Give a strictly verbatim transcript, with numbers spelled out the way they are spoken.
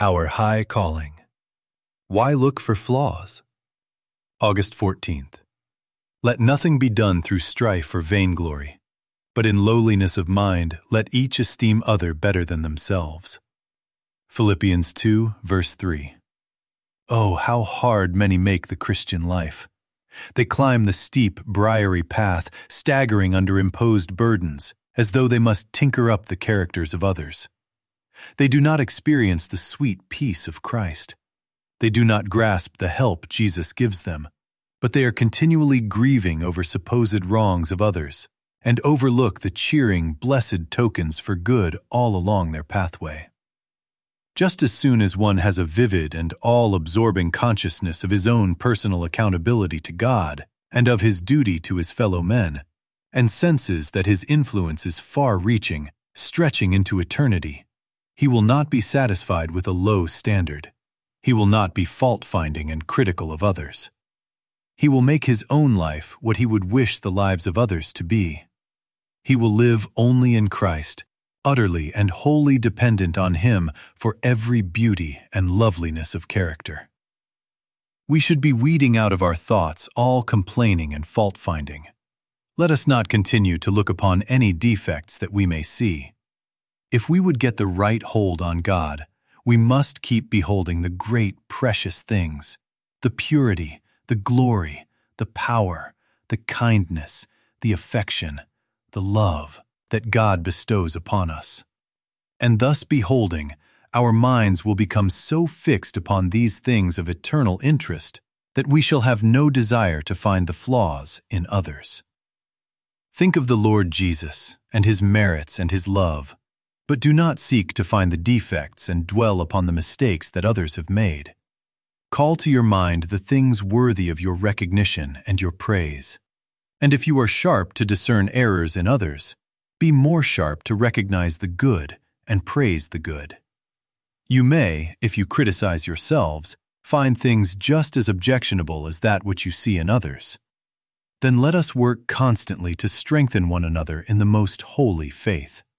Our high calling. Why look for flaws? August fourteenth. Let nothing be done through strife or vainglory, but in lowliness of mind let each esteem other better than themselves. Philippians two, verse three. Oh, how hard many make the Christian life. They climb the steep, briary path, staggering under imposed burdens, as though they must tinker up the characters of others. They do not experience the sweet peace of Christ. They do not grasp the help Jesus gives them, but they are continually grieving over supposed wrongs of others and overlook the cheering, blessed tokens for good all along their pathway. Just as soon as one has a vivid and all-absorbing consciousness of his own personal accountability to God and of his duty to his fellow men, and senses that his influence is far-reaching, stretching into eternity, he will not be satisfied with a low standard. He will not be fault-finding and critical of others. He will make his own life what he would wish the lives of others to be. He will live only in Christ, utterly and wholly dependent on Him for every beauty and loveliness of character. We should be weeding out of our thoughts all complaining and fault-finding. Let us not continue to look upon any defects that we may see. If we would get the right hold on God, we must keep beholding the great, precious things, the purity, the glory, the power, the kindness, the affection, the love that God bestows upon us. And thus beholding, our minds will become so fixed upon these things of eternal interest that we shall have no desire to find the flaws in others. Think of the Lord Jesus and His merits and His love, but do not seek to find the defects and dwell upon the mistakes that others have made. Call to your mind the things worthy of your recognition and your praise. And if you are sharp to discern errors in others, be more sharp to recognize the good and praise the good. You may, if you criticize yourselves, find things just as objectionable as that which you see in others. Then let us work constantly to strengthen one another in the most holy faith.